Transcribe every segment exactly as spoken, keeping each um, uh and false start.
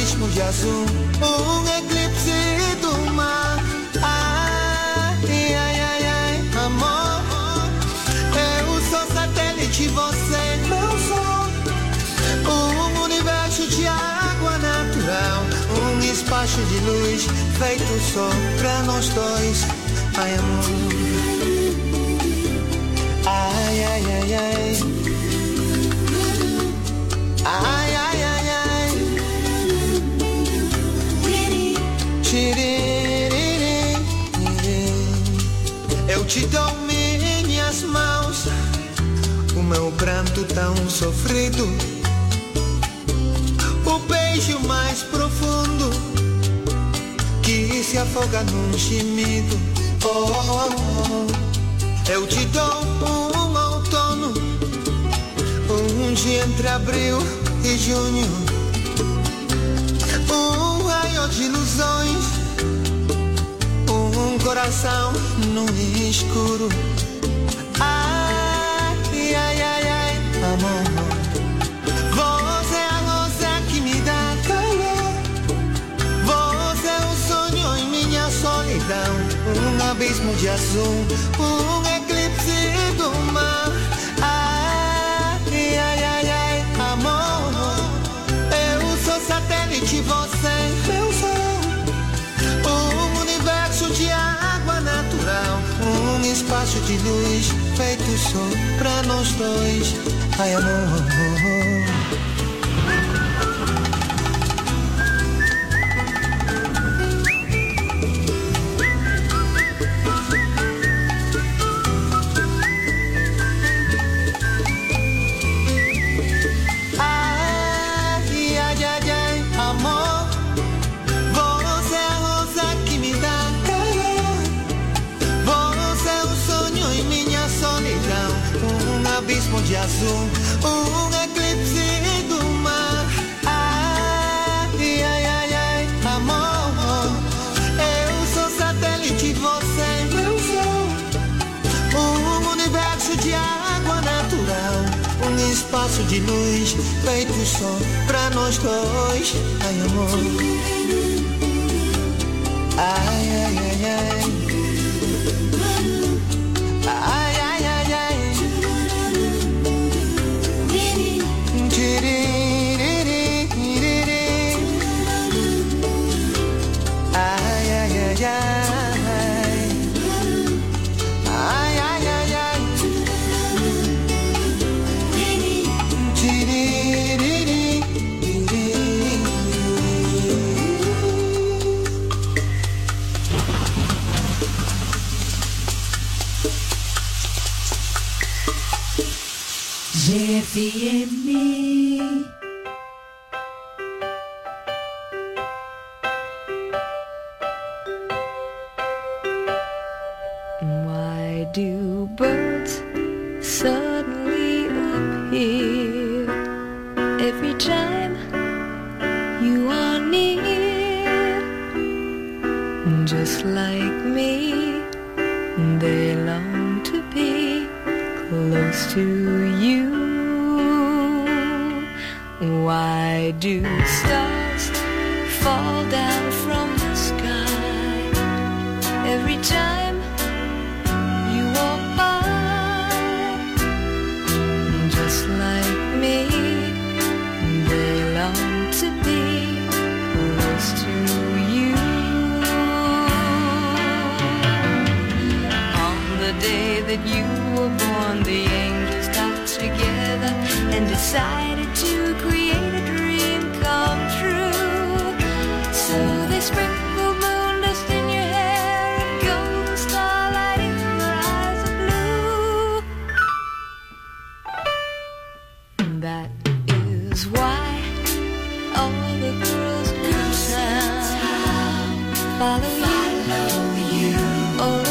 abismo de azul, um eclipse do mar. Ai, ai, ai, ai, amor, eu sou satélite, você meu sol, um universo de água natural, um espaço de luz feito só pra nós dois. Ai, amor, ai, ai, ai, ai, ai, ai, ai, ai, tiriri, eu te dou minhas mãos, o meu pranto tão sofrido, o beijo mais profundo que se afoga num gemido. Oh, oh, oh. Eu te dou um outono, um dia entre abril e junho, um raio de ilusões, um coração no escuro. Ai, ai, ai, ai, amor, você é a rosa que me dá calor, você é o sonho em minha solidão, um abismo de azul, um eclipse do mar. Ai, ai, ai, ai, amor, eu sou satélite, você meu sol, um universo de água natural, um espaço de luz feito só pra nós dois. Ai, amor, de azul, um eclipse do mar. Ai, ai, ai, ai, amor, eu sou satélite, você meu sol, um universo de água natural, um espaço de luz feito só pra nós dois. Ai, amor, ai, ai, ai, ai, ai, ai, ai, ai. Ai, ai, ai, ai, ai, ai, ai, G F M. Why do birds suddenly appear every time you are near? Just like me, they long to be close to you. Why do stars fall down from the sky every time you walk by? Just like me, they long to be close to you. On the day that you were born, the angels got together and decided to create a dream come true. So they sprinkled moon dust in your hair and golden starlight in your eyes of blue. That is why all the girls in town follow you all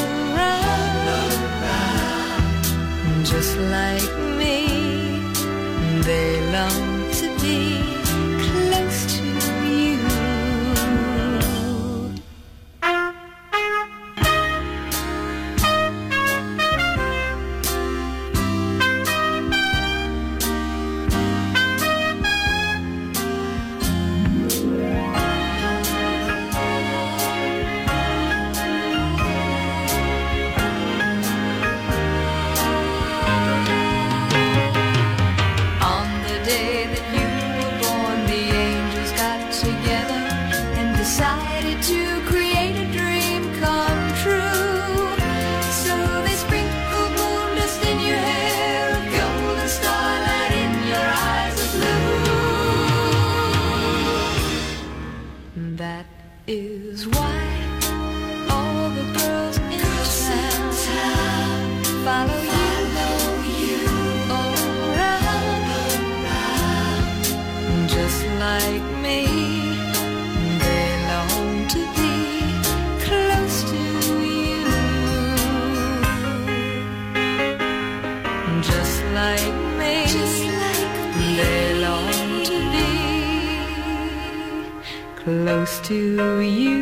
around. Just like me, they long to be close to you. to you.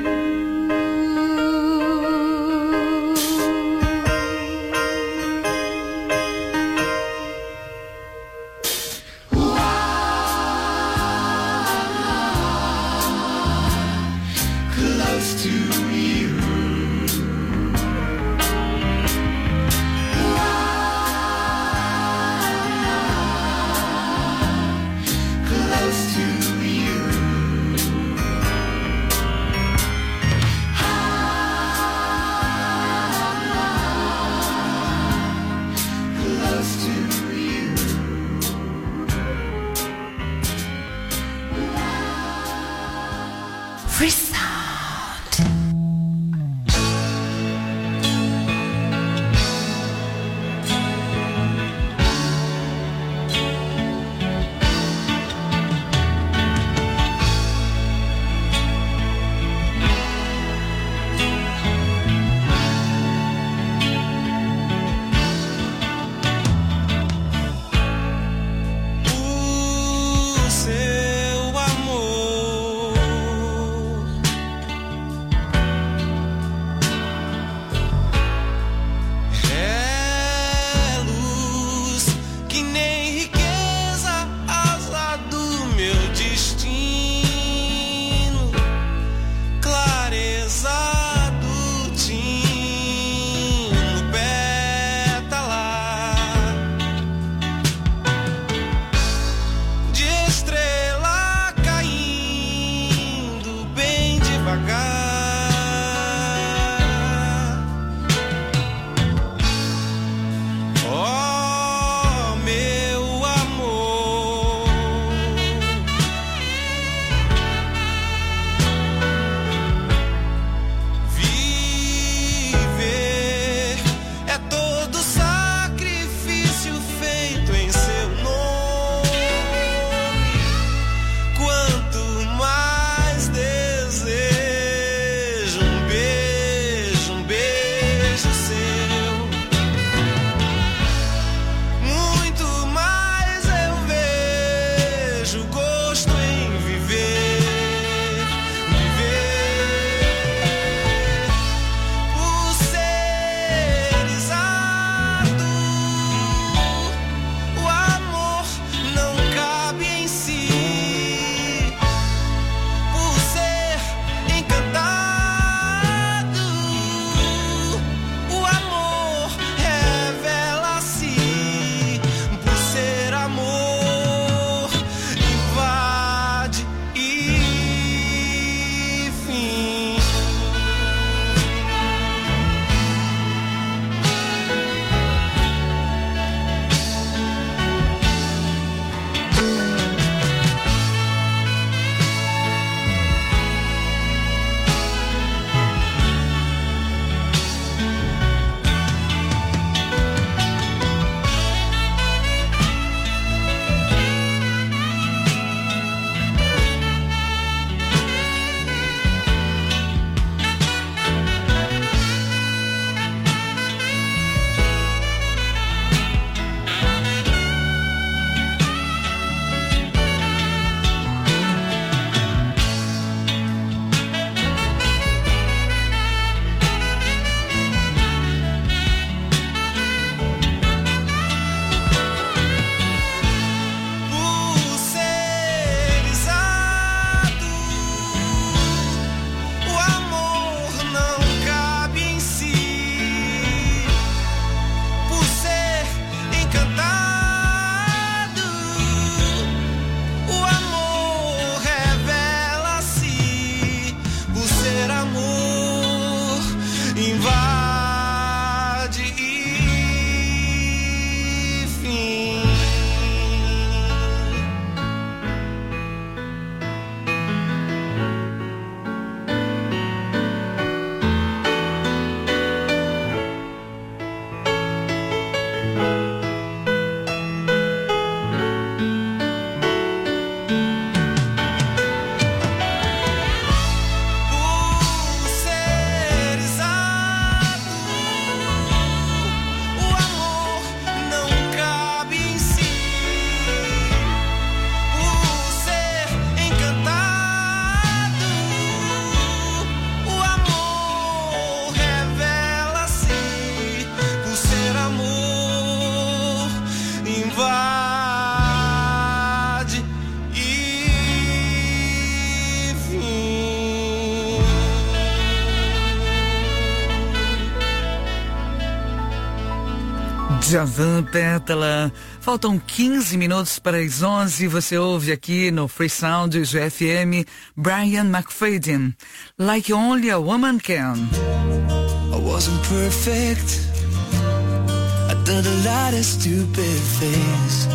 Javan Pétala. Faltam quinze minutos para as onze. Você ouve aqui no Free Sound G F M Brian McFadden, Like Only a Woman Can. I wasn't perfect. I'd done a lot of stupid things.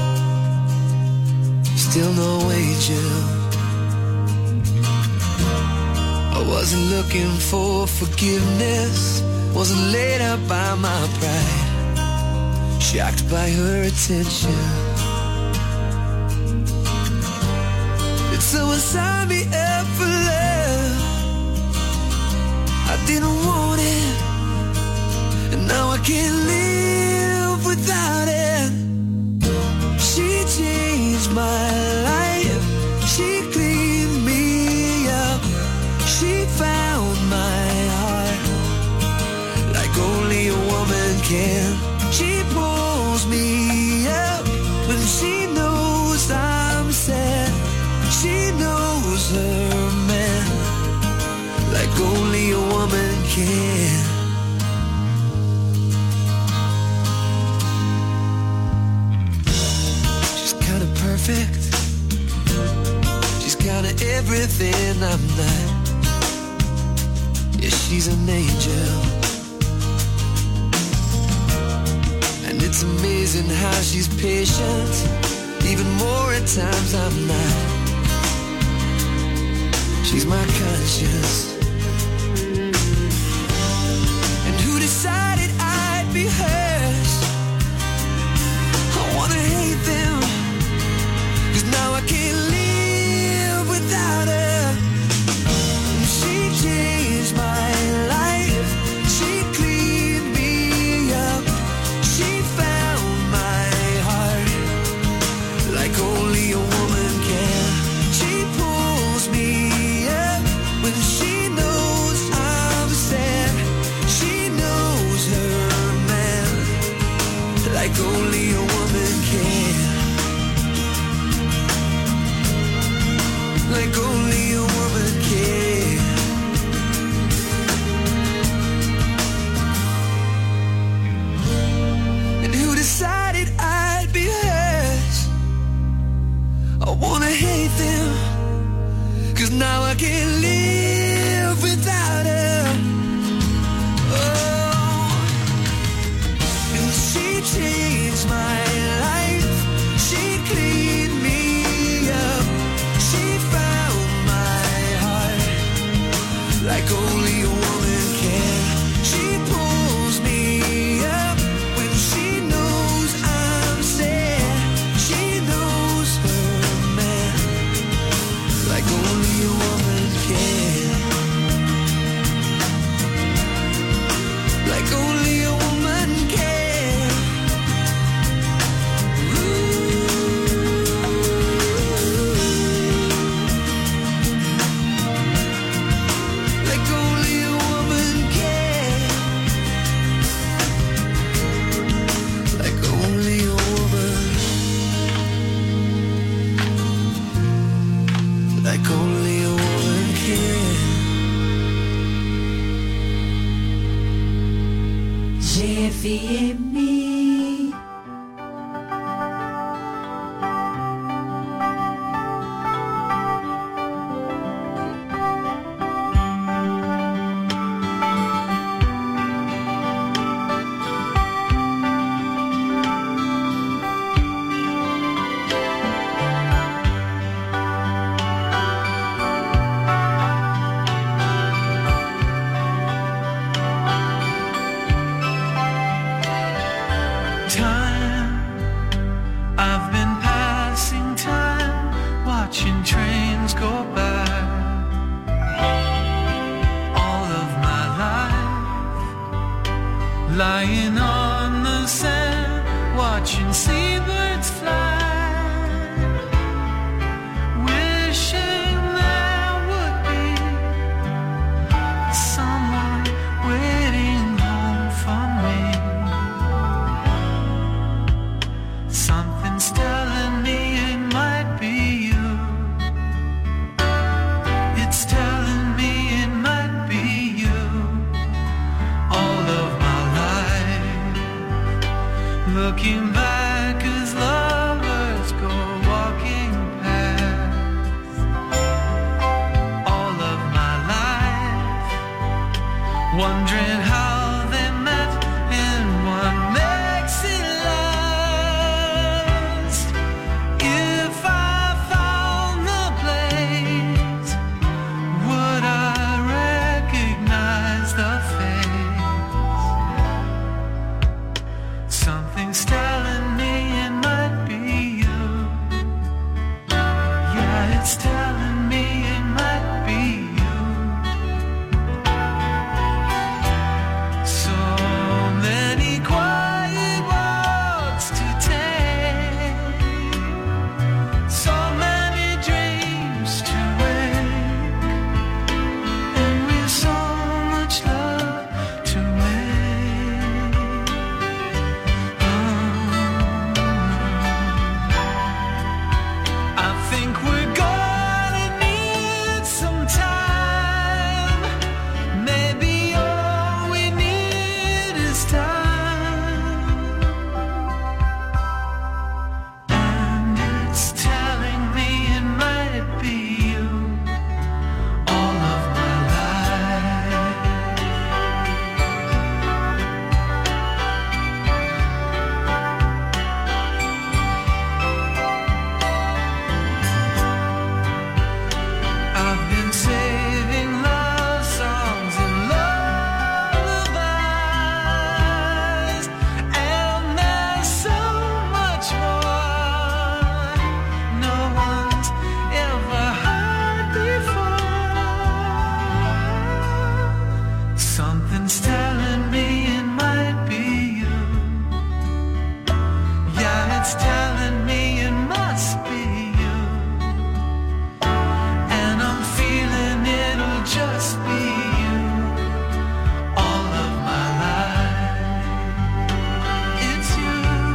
Still no angel. I wasn't looking for forgiveness. Wasn't laid up by my pride. Shocked by her attention. And someone signed me up for love. I didn't want it, and now I can't live without it. She changed my life. She cleaned me up. She found my heart like only a woman can. She pulls me up when she knows I'm sad. She knows her man like only a woman can. She's kinda perfect. She's kinda everything I'm not. Yeah, she's an angel. And it's amazing how she's patient, even more at times I'm not. She's my conscience. And who decided I'd be hers? I wanna hate them, 'cause now I can't live without her. She changed my life. She cleaned me up. She found my heart like only a woman can. She pulls me up when she knows I'm sad. She knows her man like only a woman can. Like only a woman can. And who decided I'd be hers? I wanna hate them, 'cause now I can't live without her. Oh, and she changed my life. She cleaned me up. She found my heart like only a woman can. She pulls me up when she knows I'm sad. She knows her man like only a woman can. Like only a woman can. Like only a woman can. Like only a woman. Like only a woman can. G F M. Time, I've been passing time, watching trains go by. All of my life, lying on the sand, watching seabirds fly, wishing there would be someone waiting home for me. Something's telling me it might be you. It's telling me it might be you. All of my life, looking back as lovers go walking past all of my life, wondering how they met and what makes it last. If I found the place, would I recognize the face? Something's telling me it might be you. Yeah, it's telling me it might be you. So many quiet walks to take, so many dreams to wake, and with so much love to make. I think we're gonna need some time. Maybe all we need is time. And it's telling me it might be you all of my life. I've been saving love songs and lullabies, and there's so much more no one's ever heard before. Something's telling me it might be you. Yeah, it's telling me it must be you. And I'm feeling it'll just be you all of my life. It's you,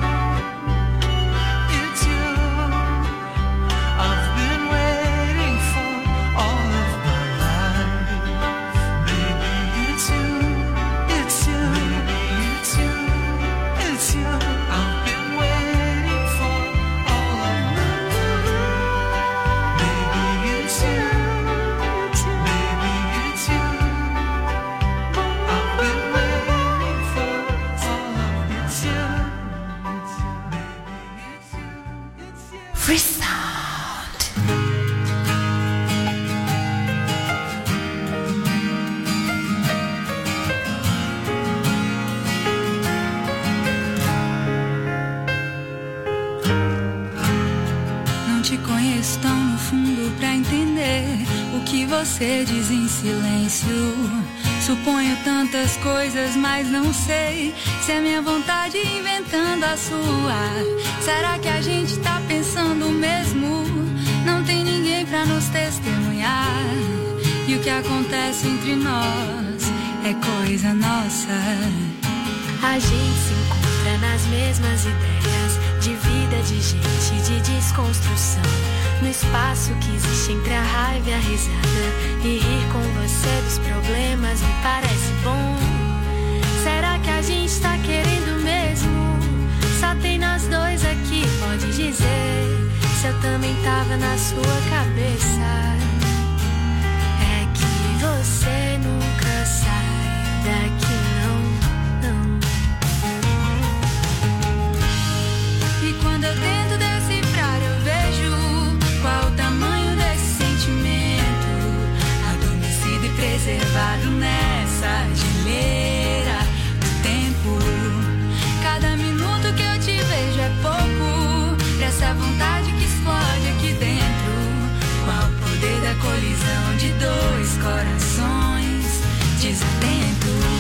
it's you. I've been waiting for all of my life. Maybe it's you, it's you, maybe it's you, it's you. I've been waiting for all of my life. Maybe it's you, maybe it's you. I've been waiting for all of it's you. Maybe it's you, it's you. Free Sound. Não te conheço tão no fundo pra entender o que você diz em silêncio. Suponho tantas coisas, mas não sei se é minha vontade inventando a sua. Será que a gente tá pensando o mesmo? Não tem ninguém pra nos testemunhar. E o que acontece entre nós é coisa nossa. A gente se encontra nas mesmas ideias de vida, de gente, de desconstrução. No espaço que existe entre a raiva e a risada, e rir com você dos problemas me parece bom. Será que a gente tá querendo mesmo? Só tem nós dois aqui, pode dizer se eu também tava na sua cabeça. É que você nunca sai daqui, não, não. E quando eu tento decifrar, eu vejo qual o tamanho desse sentimento, adormecido e preservado nessa geleira do tempo. Cada minuto que eu te vejo é pouco pra essa vontade que explode aqui dentro. Qual o poder da colisão de dois corações desatentos?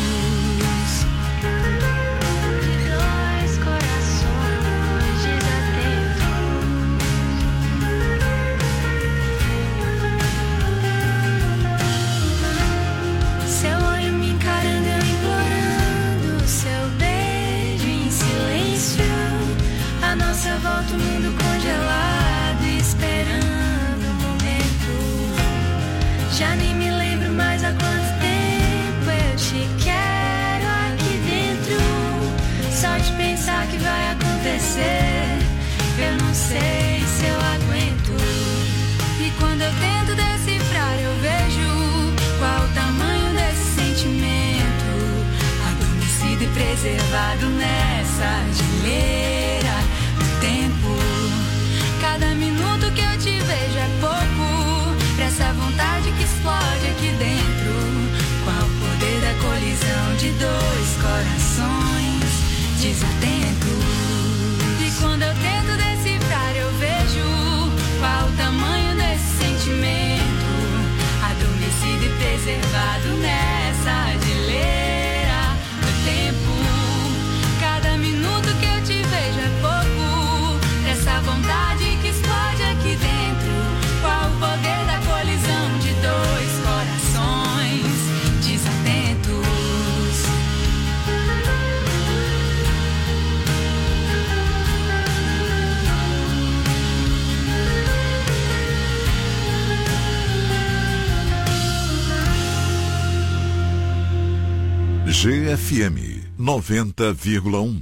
Dois corações desatentos. Seu olho me encarando, eu implorando, seu beijo em silêncio. A nossa volta, o mundo congelado, esperando o momento. Já nem me lembro mais há quanto tempo eu te quero aqui dentro. Só de pensar que vai acontecer. acontecer, eu não sei se eu aguento. E quando eu tento decifrar, eu vejo qual o tamanho desse sentimento, adormecido e preservado nessa geleira do tempo. Cada minuto que eu te vejo é pouco pra essa vontade que explode aqui dentro. Qual o poder da colisão de dois corações desatentos? E quando eu tento decifrar, eu vejo qual o tamanho desse sentimento, adormecido e preservado nessa geleira do tempo. Cada minuto que eu te vejo é pouco pra essa vontade que explode aqui dentro. Qual o poder da colisão de dois corações desatentos? G F M noventa vírgula um.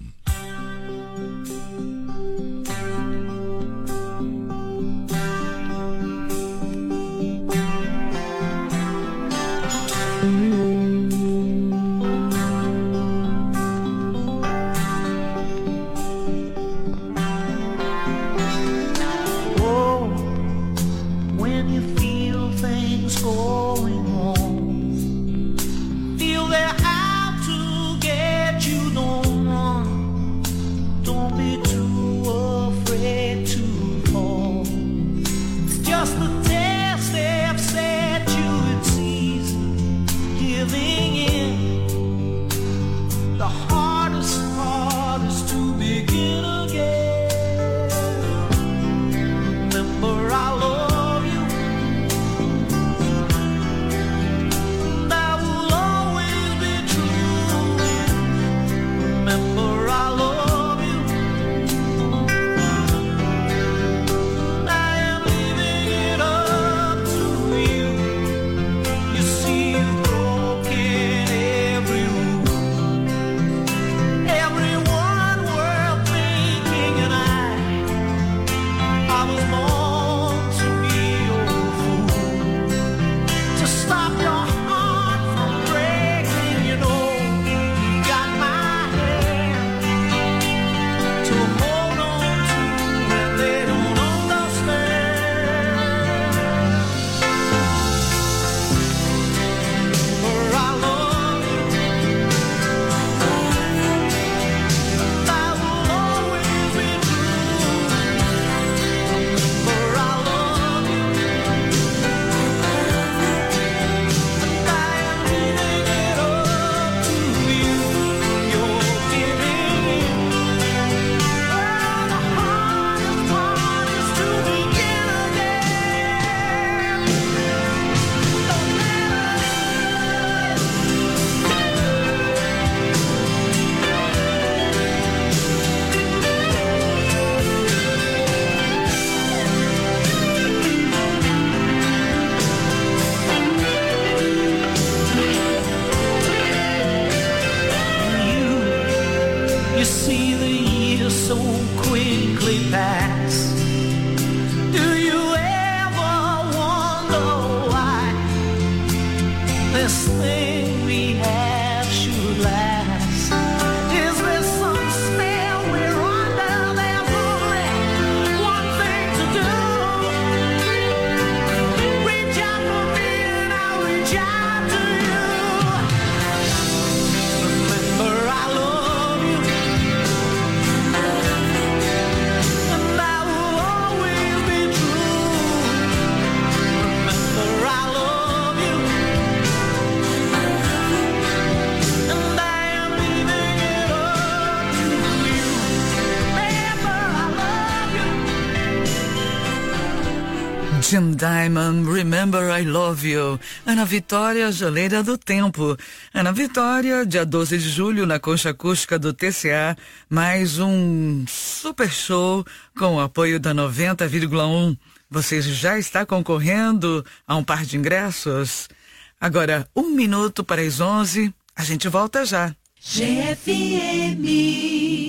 Jim Diamond, Remember I Love You. Ana Vitória, Geleira do Tempo. Ana Vitória, dia doze de julho, na Concha Acústica do T C A, mais um super show com o apoio da noventa vírgula um. Você já está concorrendo a um par de ingressos? Agora, um minuto para as onze, a gente volta já. G F M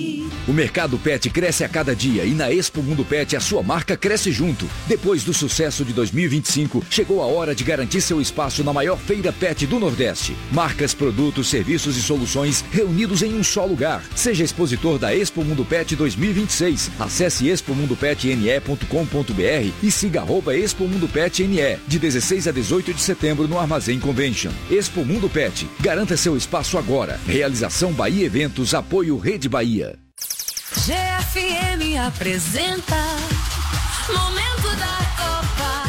O mercado pet cresce a cada dia e na Expo Mundo Pet a sua marca cresce junto. Depois do sucesso de dois mil e vinte e cinco, chegou a hora de garantir seu espaço na maior feira pet do Nordeste. Marcas, produtos, serviços e soluções reunidos em um só lugar. Seja expositor da Expo Mundo Pet dois mil e vinte e seis. Acesse expo mundo pet n e ponto com ponto b r e siga arroba Expo Mundo Pet N E, de dezesseis a dezoito de setembro no Armazém Convention. Expo Mundo Pet. Garanta seu espaço agora. Realização Bahia Eventos, apoio Rede Bahia. G F M apresenta Momento da Copa.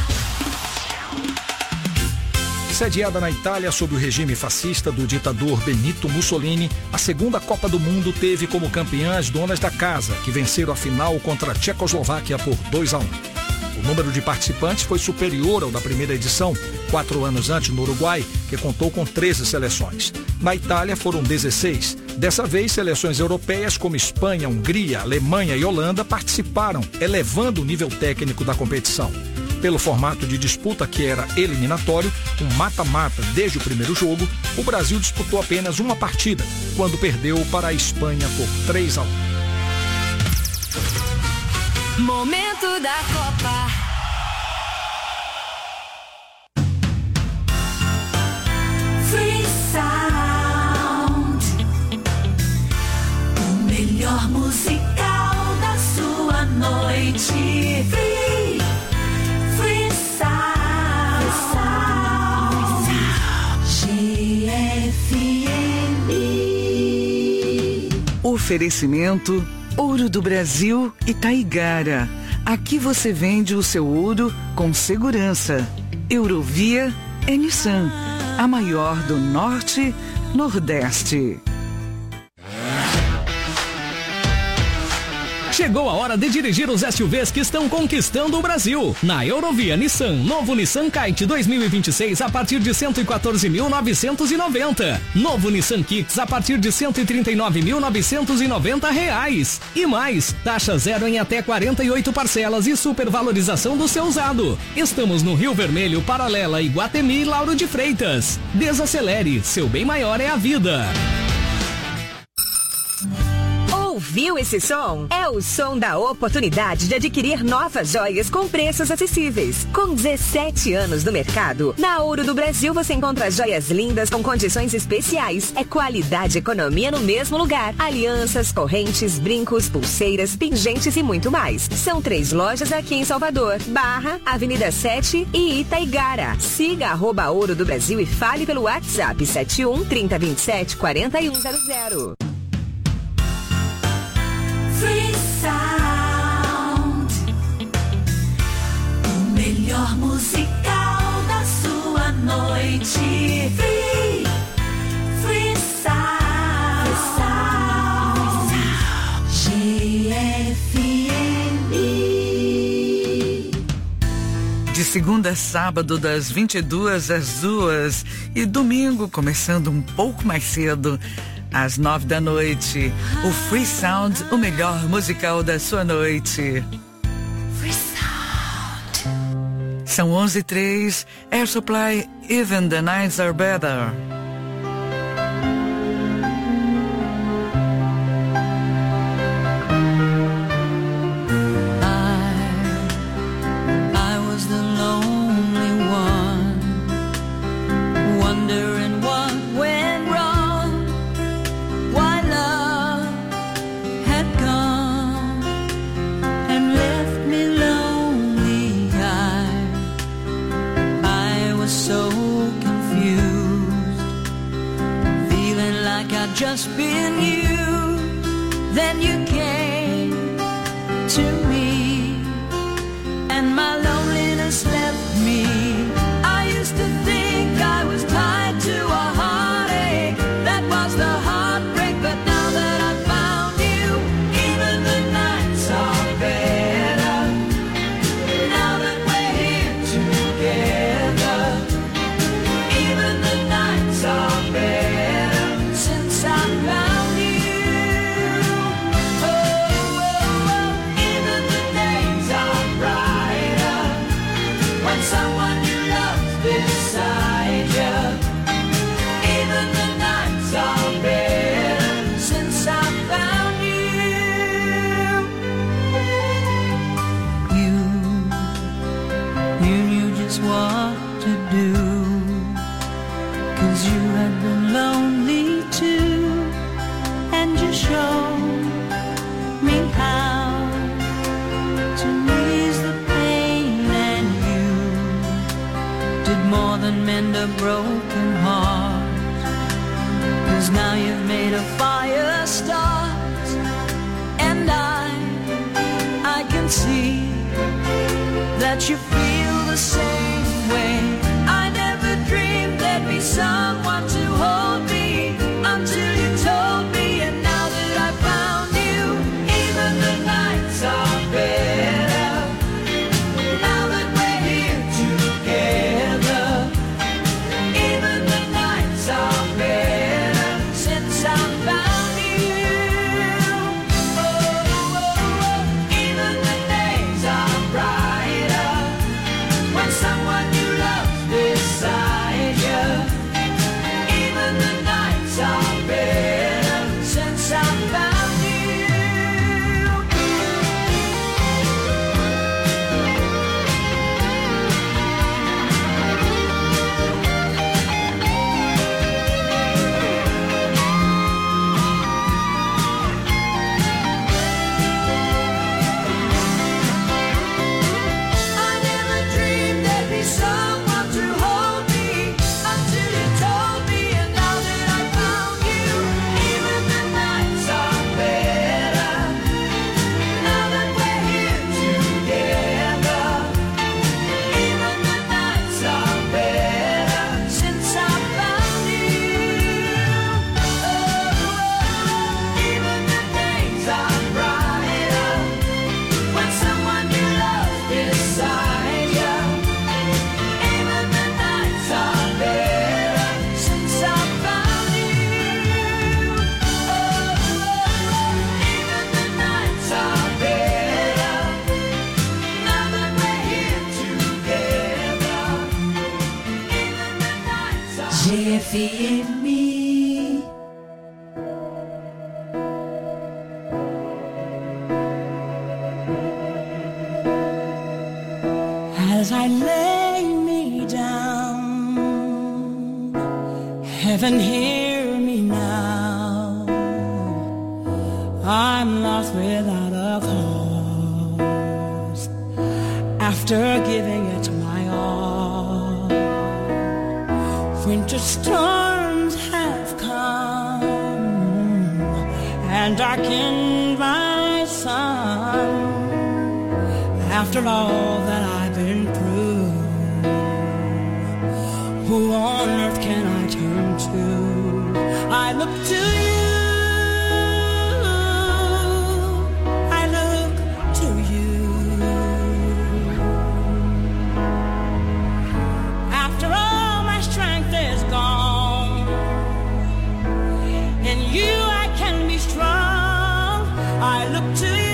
Sediada na Itália sob o regime fascista do ditador Benito Mussolini, a segunda Copa do Mundo teve como campeã as donas da casa, que venceram a final contra a Tchecoslováquia por dois a um. O número de participantes foi superior ao da primeira edição, quatro anos antes no Uruguai, que contou com treze seleções. Na Itália foram dezesseis. Dessa vez, seleções europeias como Espanha, Hungria, Alemanha e Holanda participaram, elevando o nível técnico da competição. Pelo formato de disputa que era eliminatório, um mata-mata desde o primeiro jogo, o Brasil disputou apenas uma partida, quando perdeu para a Espanha por três a um. Momento da Copa. Free Sound, o melhor musical da sua noite. Free, Free Sound, G F M. Oferecimento Ouro do Brasil e Taigara. Aqui você vende o seu ouro com segurança. Eurovia é Nissan, a maior do Norte, Nordeste. Chegou a hora de dirigir os S U Vs que estão conquistando o Brasil. Na Eurovia Nissan, novo Nissan Kite dois mil e vinte e seis a partir de cento e quatorze mil novecentos e noventa. Novo Nissan Kicks a partir de cento e trinta e nove mil novecentos e noventa reais. E mais, taxa zero em até quarenta e oito parcelas e supervalorização do seu usado. Estamos no Rio Vermelho, Paralela, Iguatemi e Lauro de Freitas. Desacelere, seu bem maior é a vida. Ouviu esse som? É o som da oportunidade de adquirir novas joias com preços acessíveis. Com dezessete anos no mercado, na Ouro do Brasil você encontra joias lindas com condições especiais. É qualidade e economia no mesmo lugar. Alianças, correntes, brincos, pulseiras, pingentes e muito mais. São três lojas aqui em Salvador, Barra, Avenida sete e Itaigara. Siga arroba Ouro do Brasil e fale pelo WhatsApp sete um, trinta, vinte e sete, quarenta e um zero zero. Free Sound, o melhor musical da sua noite. Free, Free Sound, G F M. De segunda a sábado, das vinte e duas às duas e domingo, começando um pouco mais cedo, às nove da noite, o Free Sound, o melhor musical da sua noite. Free Sound. São onze e três, Air Supply, Even the Nights Are Better. Just been you, then you came to me, and my loneliness left me. I used to think I was tied to a heartache, that was the heartbreak, but now that I found you, even the nights are better. Now that we're here together, even the nights are better. I found you, oh, oh, oh, even the I lay me down, heaven hear me now. I'm lost without a cause, after giving it my all. Winter storms have come and darkened my sun. After all that I've been through, who on earth can I turn to? I look to you, I look to you. After all my strength is gone, in you I can be strong. I look to you.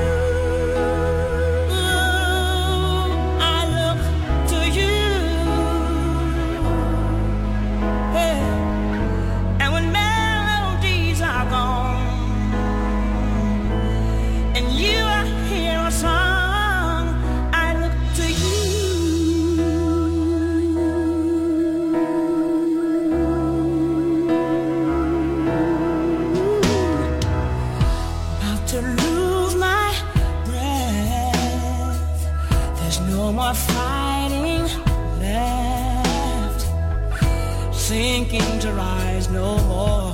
Fighting left, sinking to rise no more,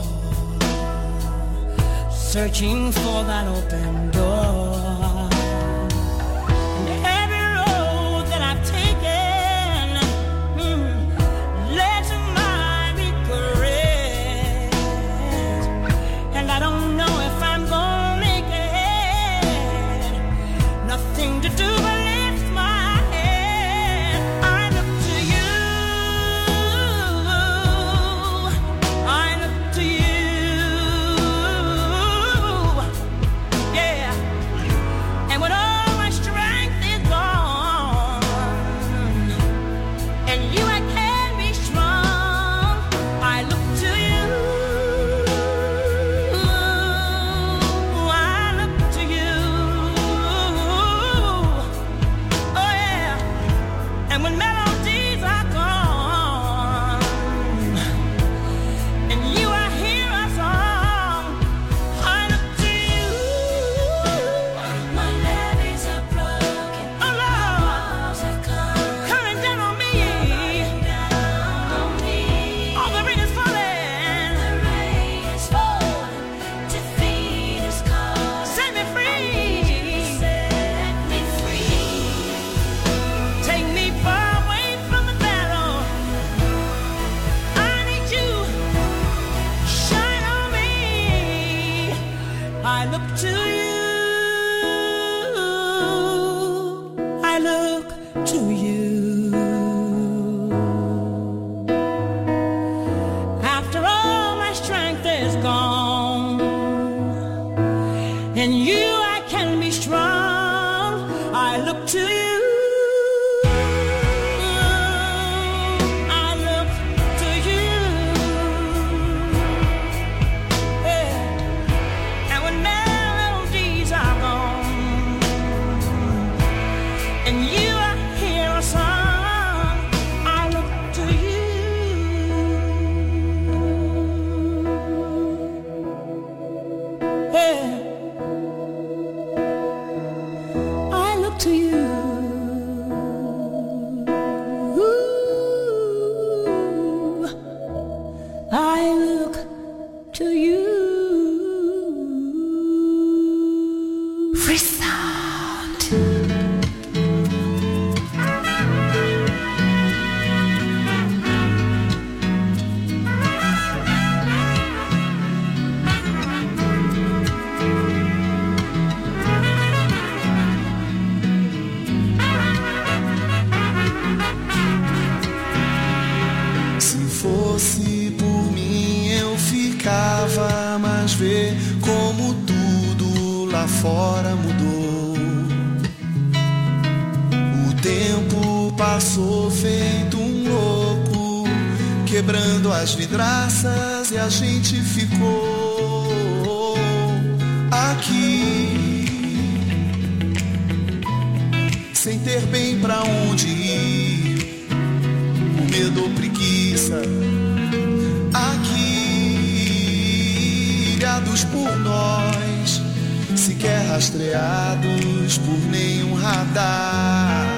searching for that open door. And every road that I've taken mm, led to my regret, and I don't know if I'm gonna make it. Nothing to do but quebrando as vidraças e a gente ficou aqui sem ter bem pra onde ir. medo ou preguiça, aqui guiados por nós, sequer rastreados por nenhum radar.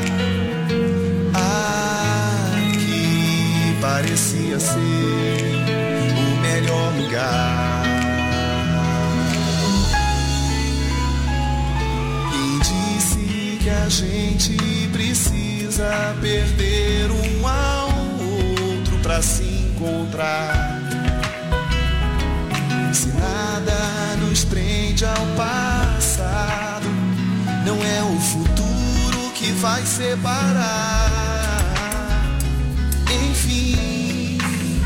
Aqui parecia ser o melhor lugar. Quem disse que a gente precisa perder um ao outro pra se encontrar? Se nada nos prende ao passado, não é o futuro que vai separar. Enfim,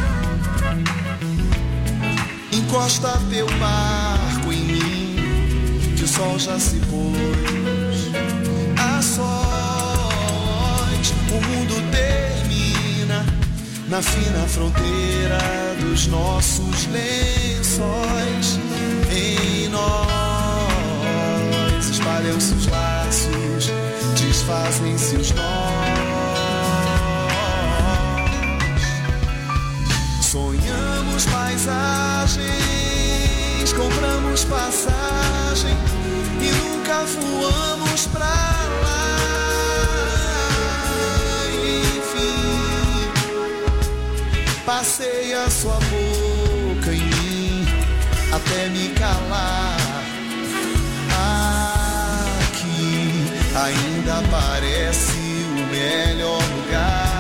encosta teu barco em mim, que o sol já se pôs. A sós, o mundo termina na fina fronteira dos nossos lençóis. Em nós espalham-se os laços, desfazem-se os nós. Sonhamos paisagens, compramos passagem e nunca voamos pra lá. Enfim, passei a sua boca em mim até me calar. Aqui ainda parece o melhor lugar.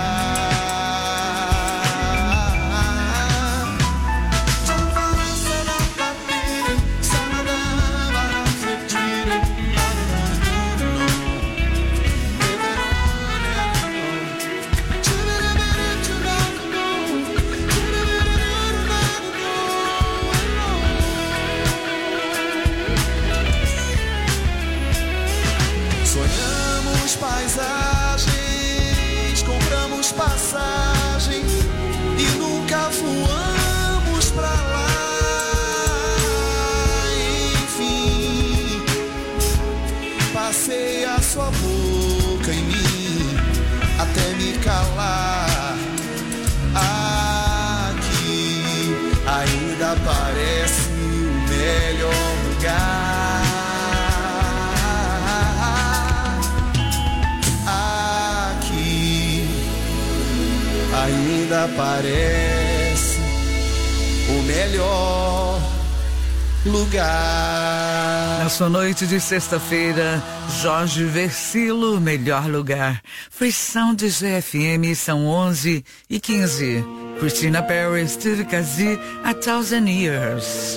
Paisagens, compramos passagem e nunca voamos pra lá. Enfim, passei a sua boca em mim até me calar. Aqui ainda parece o melhor lugar. Ainda parece o melhor lugar. Na sua noite de sexta-feira, Jorge Versilo, Melhor Lugar. Free Sound G F M, são onze e quinze. Christina Perry, Steve Kazi, A Thousand Years.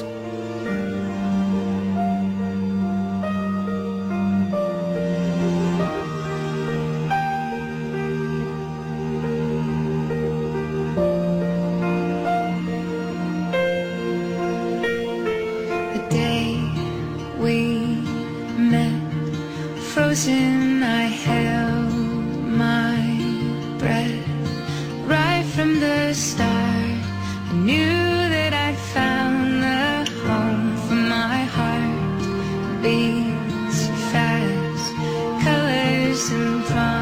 I held my breath right from the start. I knew that I'd found the home for my heart. Beats fast, colors and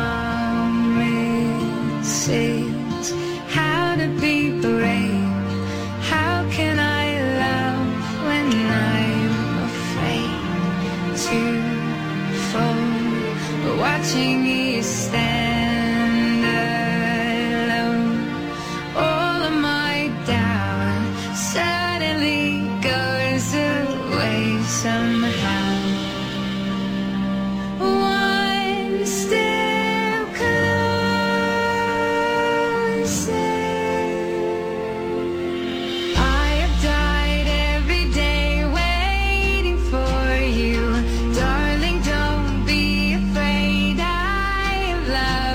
promises. How to be brave? How can I love when I'm afraid to fall? Watching you stand alone, all of my doubt suddenly goes away somehow. One step closer. I have died every day waiting for you, darling. Don't be afraid. Love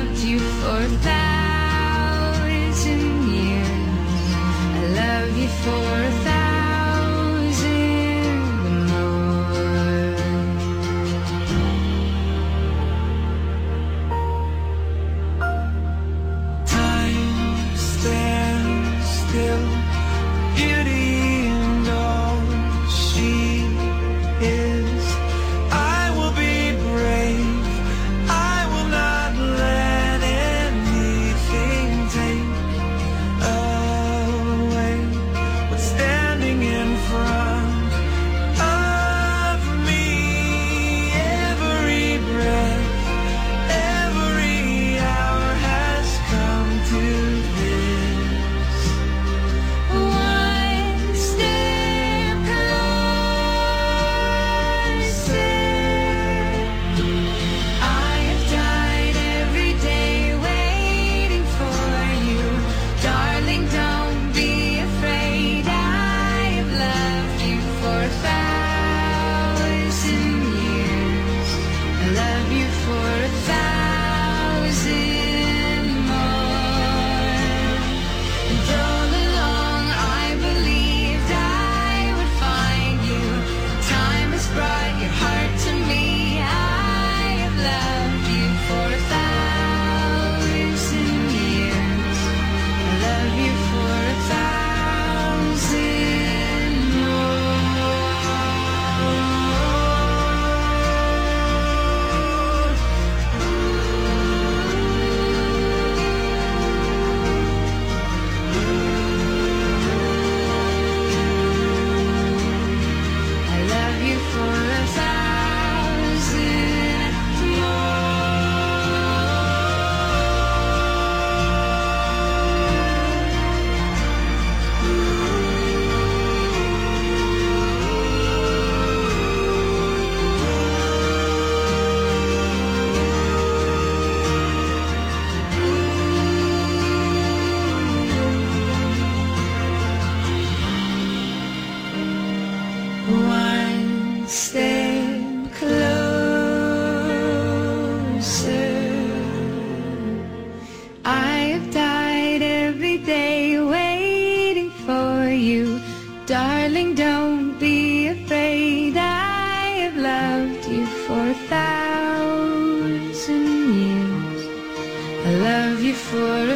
for a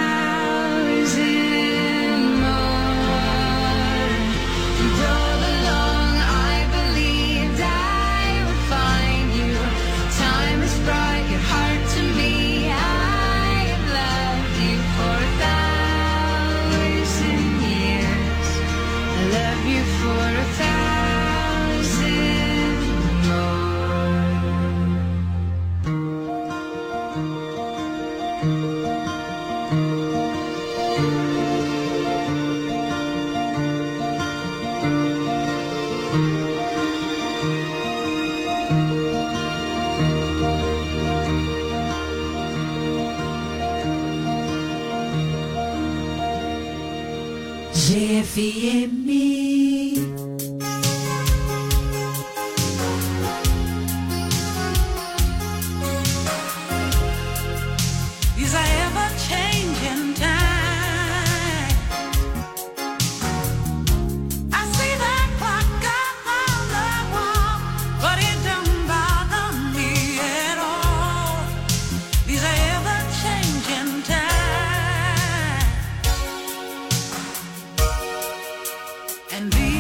thousand more. And all along I believed I would find you. Time has brought your heart to me. I have loved you for a thousand years. I love you for a thousand more. G F M. These are ever-changing times. I see that clock on the wall, but it don't bother me at all. These are ever-changing times, and these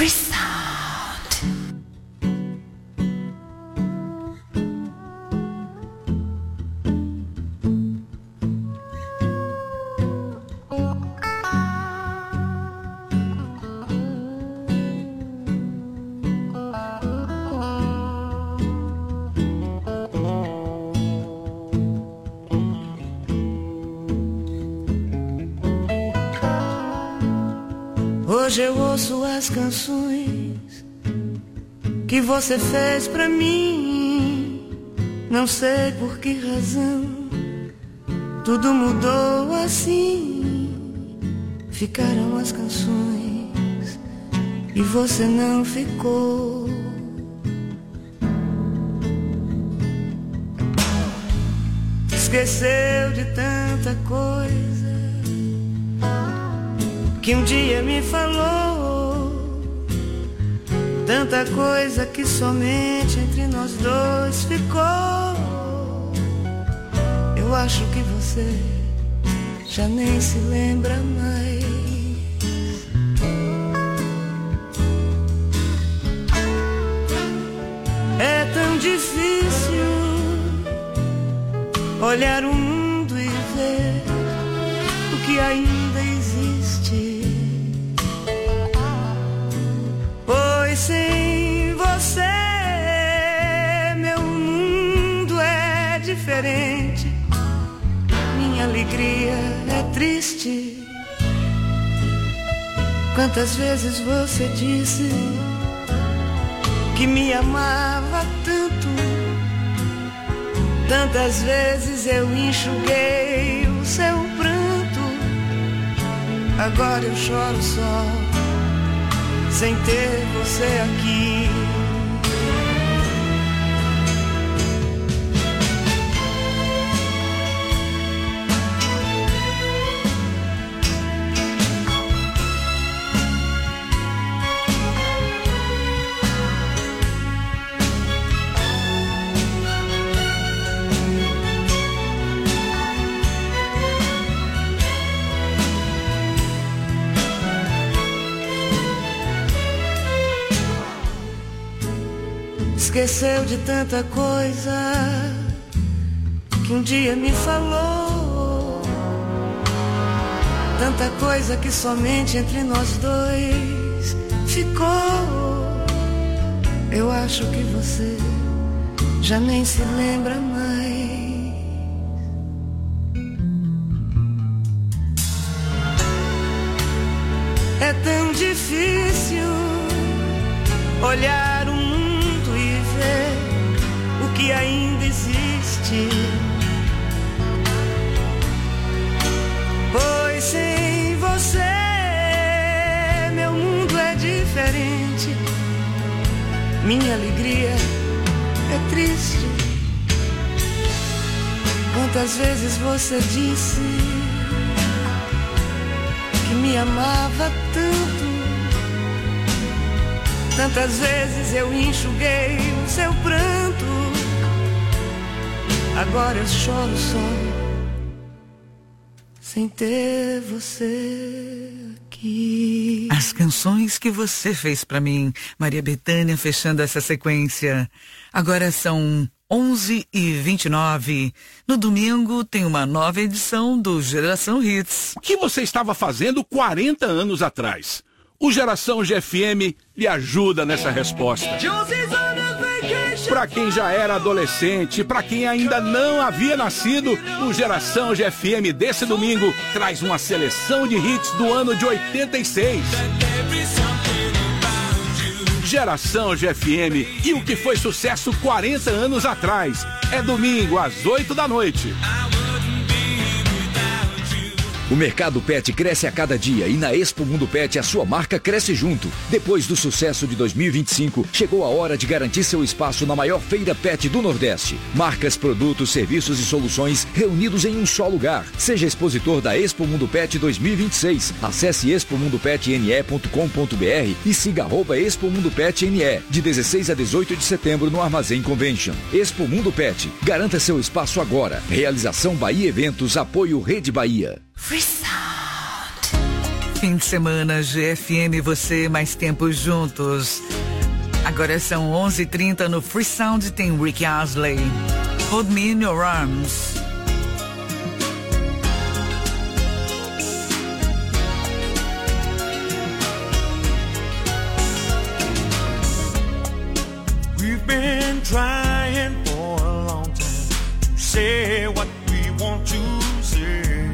Free Sound. Hoje eu ouço as canções que você fez pra mim. Não sei por que razão tudo mudou assim. Ficaram as canções e você não ficou. Esqueceu de tanta coisa que um dia me falou, tanta coisa que somente entre nós dois ficou. Eu acho que você já nem se lembra mais. É tão difícil olhar o mundo e ver o que ainda existe. Pois sem você meu mundo é diferente, minha alegria é triste. Quantas vezes você disse que me amava tanto, tantas vezes eu enxuguei o seu pranto. Agora eu choro só, sem ter você aqui. Esqueceu de tanta coisa que um dia me falou, tanta coisa que somente entre nós dois ficou. Eu acho que você já nem se lembra mais. É tão difícil olhar o mundo o que ainda existe. Pois sem você meu mundo é diferente, minha alegria é triste. Quantas vezes você disse que me amava tanto, tantas vezes eu enxuguei o seu pranto. Agora eu choro só, sem ter você aqui. As canções que você fez pra mim, Maria Bethânia, fechando essa sequência. Agora são onze e vinte e nove. No domingo tem uma nova edição do Geração Hits. O que você estava fazendo quarenta anos atrás? O Geração G F M lhe ajuda nessa resposta. Para quem já era adolescente, para quem ainda não havia nascido, o Geração G F M desse domingo traz uma seleção de hits do ano de oitenta e seis. Geração G F M e o que foi sucesso quarenta anos atrás. É domingo às oito da noite. O mercado pet cresce a cada dia e na Expo Mundo Pet a sua marca cresce junto. Depois do sucesso de dois mil e vinte e cinco, chegou a hora de garantir seu espaço na maior feira pet do Nordeste. Marcas, produtos, serviços e soluções reunidos em um só lugar. Seja expositor da Expo Mundo Pet dois mil e vinte e seis. Acesse expo mundo pet n e ponto com ponto b r e siga arroba Expo Mundo Pet N E, de dezesseis a dezoito de setembro no Armazém Convention. Expo Mundo Pet. Garanta seu espaço agora. Realização Bahia Eventos, apoio Rede Bahia. Free Sound. Fim de semana, G F M, você mais tempo juntos. Agora são onze e trinta no Free Sound, tem Rick Astley. Hold Me in Your Arms. We've been trying for a long time to say what we want to say,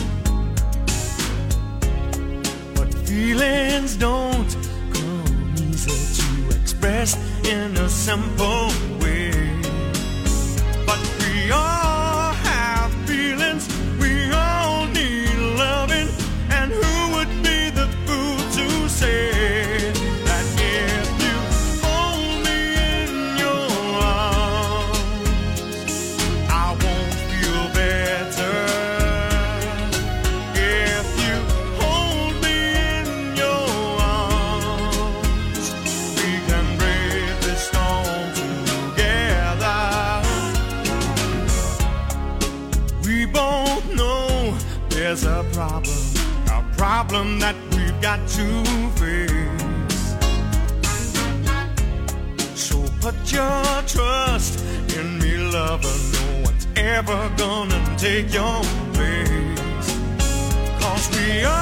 but feelings don't come easy to express in a simple way. But we all have feelings, we all need loving, and who would be the fool to say that if you hold me in your arms, I won't feel better. If you hold me in your arms, we can brave this storm together. We both know there's a problem, a problem that we've got to face. So put your trust in me, lover. No one's ever gonna take your place. 'Cause we are